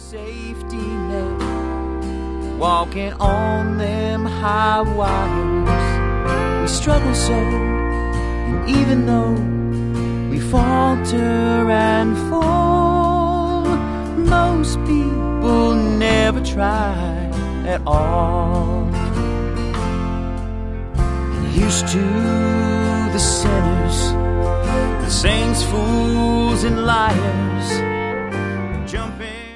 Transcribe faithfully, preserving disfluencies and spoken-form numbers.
safety net, walking on them high wires. We struggle so, and even though we falter and fall, most people never try at all. And here's to the sinners, the saints, fools, and liars, jumping